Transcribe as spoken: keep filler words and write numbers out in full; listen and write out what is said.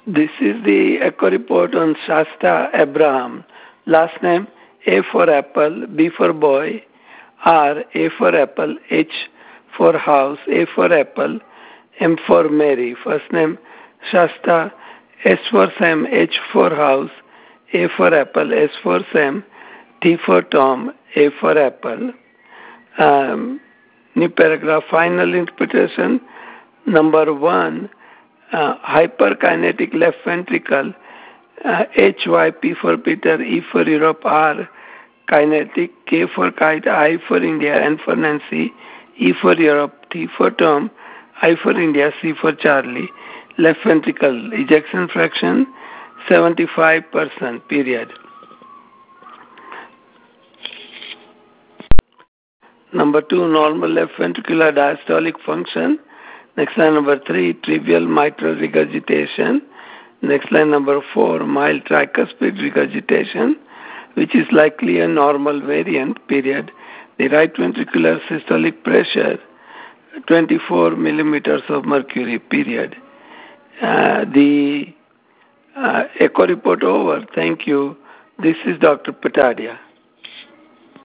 This is the echo report on Shasta Abraham. Last name A for apple, B for boy, R, A for apple, H for house, A for apple, M for Mary. First name Shasta, S for Sam, H for house, A for apple, S for Sam, T for Tom, A for apple. Um, new paragraph, final interpretation. Number one, uh, hyperkinetic left ventricle, uh, H Y, P for Peter, E for Europe, R, kinetic, K for kite, I for India, N for Nancy, E for Europe, T for Tom, I for India, C for Charlie. Left ventricle, ejection fraction, seventy-five percent, period. Number two, normal left ventricular diastolic function. Next line number three, trivial mitral regurgitation. Next line number four, mild tricuspid regurgitation, which is likely a normal variant, period. The right ventricular systolic pressure, twenty-four millimeters of mercury, period. Uh, the uh, echo report over. Thank you. This is Doctor Patadia.